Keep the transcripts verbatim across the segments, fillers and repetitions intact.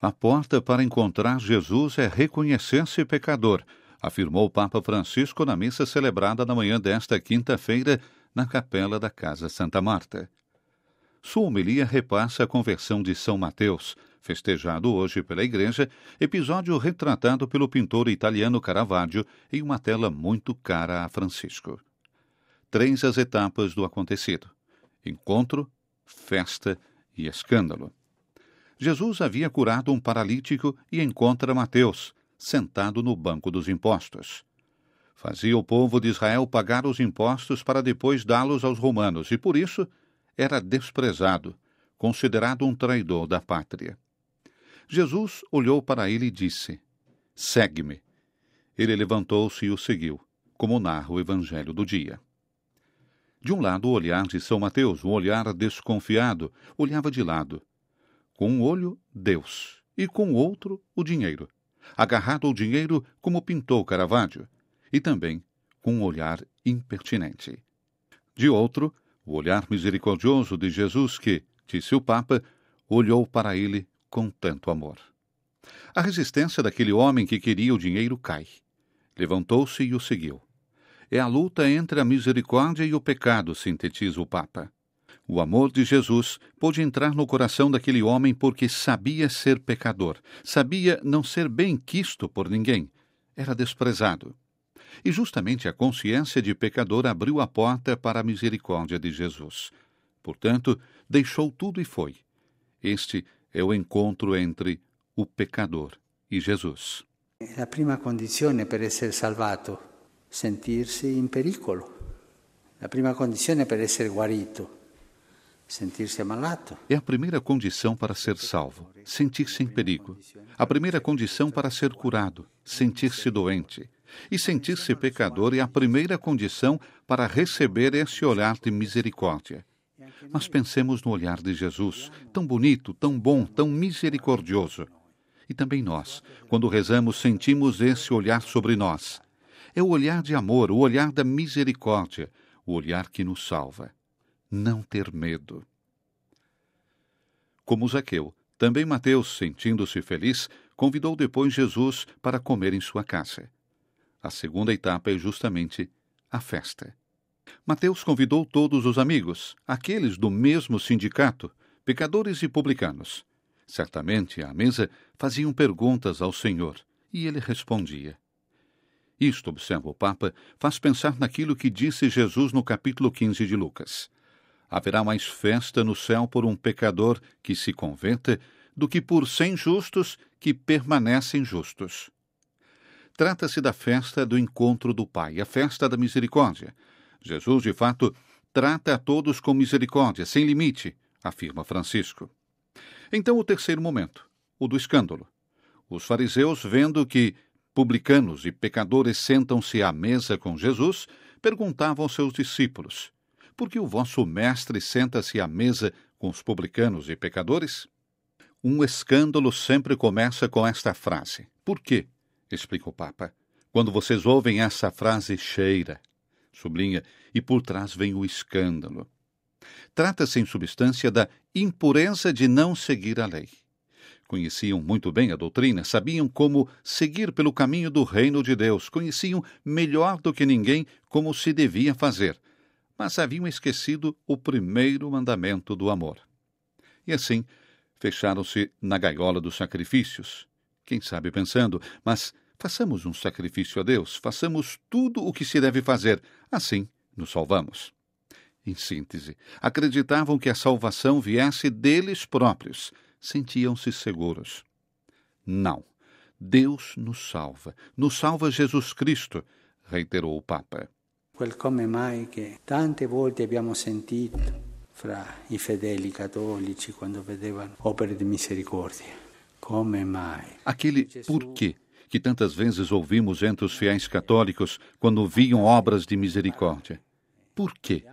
A porta para encontrar Jesus é reconhecer-se pecador, afirmou o Papa Francisco na missa celebrada na manhã desta quinta-feira na capela da Casa Santa Marta. Sua homilia repassa a conversão de São Mateus, festejado hoje pela Igreja, episódio retratado pelo pintor italiano Caravaggio em uma tela muito cara a Francisco. Três as etapas do acontecido: encontro, festa e escândalo. Jesus havia curado um paralítico e encontra Mateus, sentado no banco dos impostos. Fazia o povo de Israel pagar os impostos para depois dá-los aos romanos, e por isso era desprezado, considerado um traidor da pátria. Jesus olhou para ele e disse: "Segue-me." Ele levantou-se e o seguiu, como narra o Evangelho do dia. De um lado, o olhar de São Mateus, um olhar desconfiado, olhava de lado. Com um olho, Deus, e com o outro, o dinheiro. Agarrado ao dinheiro, como pintou Caravaggio, e também com um olhar impertinente. De outro, o olhar misericordioso de Jesus que, disse o Papa, olhou para ele com tanto amor. A resistência daquele homem que queria o dinheiro cai. Levantou-se e o seguiu. É a luta entre a misericórdia e o pecado, sintetiza o Papa. O amor de Jesus pôde entrar no coração daquele homem porque sabia ser pecador, sabia não ser bem quisto por ninguém, era desprezado. E justamente a consciência de pecador abriu a porta para a misericórdia de Jesus. Portanto, deixou tudo e foi. Este é o encontro entre o pecador e Jesus. La prima condizione per essere salvato, sentirsi in pericolo. La prima condizione per essere guarito, sentir-se ammalato. É a primeira condição para ser salvo, sentir-se em perigo. A primeira condição para ser curado, sentir-se doente. E sentir-se pecador é a primeira condição para receber esse olhar de misericórdia. Mas pensemos no olhar de Jesus, tão bonito, tão bom, tão misericordioso. E também nós, quando rezamos, sentimos esse olhar sobre nós. É o olhar de amor, o olhar da misericórdia, o olhar que nos salva. Não ter medo. Como Zaqueu, também Mateus, sentindo-se feliz, convidou depois Jesus para comer em sua casa. A segunda etapa é justamente a festa. Mateus convidou todos os amigos, aqueles do mesmo sindicato, pecadores e publicanos. Certamente, à mesa, faziam perguntas ao Senhor, e ele respondia. Isto, observa o Papa, faz pensar naquilo que disse Jesus no capítulo quinze de Lucas. Haverá mais festa no céu por um pecador que se converta do que por cem justos que permanecem justos. Trata-se da festa do encontro do Pai, a festa da misericórdia. Jesus, de fato, trata a todos com misericórdia, sem limite, afirma Francisco. Então, o terceiro momento, o do escândalo. Os fariseus, vendo que publicanos e pecadores sentam-se à mesa com Jesus, perguntavam aos seus discípulos: por que o vosso mestre senta-se à mesa com os publicanos e pecadores? Um escândalo sempre começa com esta frase. Por quê? Explica o Papa. Quando vocês ouvem essa frase, cheira, sublinha, e por trás vem o escândalo. Trata-se, em substância, da impureza de não seguir a lei. Conheciam muito bem a doutrina, sabiam como seguir pelo caminho do reino de Deus, conheciam melhor do que ninguém como se devia fazer, mas haviam esquecido o primeiro mandamento do amor. E assim, fecharam-se na gaiola dos sacrifícios. Quem sabe pensando, mas façamos um sacrifício a Deus, façamos tudo o que se deve fazer, assim nos salvamos. Em síntese, acreditavam que a salvação viesse deles próprios, sentiam-se seguros. Não, Deus nos salva, nos salva Jesus Cristo, reiterou o Papa. Quel come mai che tante volte abbiamo sentito fra i fedeli cattolici quando vedevano opere di misericordia. Come mai? Aquele porquê que tantas vezes ouvimos entre os fiéis católicos quando viam obras de misericórdia. Por quê?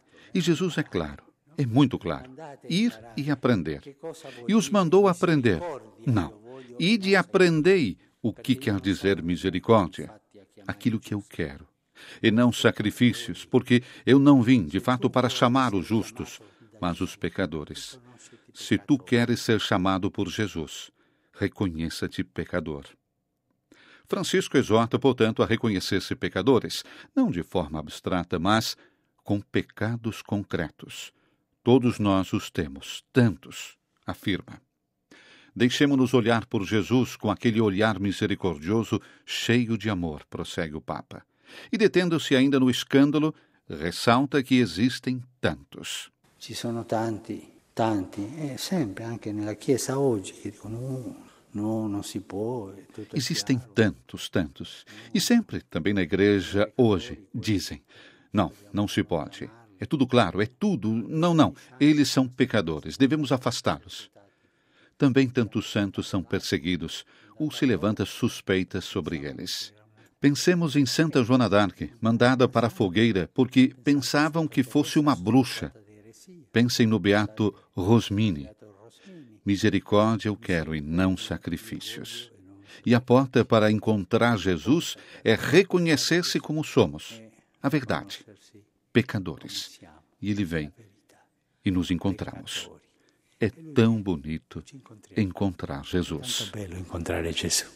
E Jesus é claro, é muito claro. Ir e aprender. E os mandou aprender. Não. Ide e aprendei o que quer dizer misericórdia. Aquilo que eu quero. E não sacrifícios, porque eu não vim, de fato, para chamar os justos, mas os pecadores. Se tu queres ser chamado por Jesus, reconheça-te pecador. Francisco exorta, portanto, a reconhecer-se pecadores, não de forma abstrata, mas com pecados concretos. Todos nós os temos, tantos, afirma. Deixemo-nos olhar por Jesus com aquele olhar misericordioso, cheio de amor, prossegue o Papa. E detendo-se ainda no escândalo, ressalta que existem tantos. Ci sono tanti, tanti, e sempre, anche nella Chiesa oggi, che dicono no, no, non si può. Existem tantos, tantos. E sempre, também na igreja, hoje, dizem, não, não se pode. É tudo claro, é tudo, não, não. Eles são pecadores, devemos afastá-los. Também tantos santos são perseguidos, ou se levanta suspeitas sobre eles. Pensemos em Santa Joana d'Arc, mandada para a fogueira porque pensavam que fosse uma bruxa. Pensem no beato Rosmini. Misericórdia eu quero e não sacrifícios. E a porta para encontrar Jesus é reconhecer-se como somos, a verdade, pecadores. E ele vem e nos encontramos. É tão bonito encontrar Jesus. Tanto bello incontrare Gesù.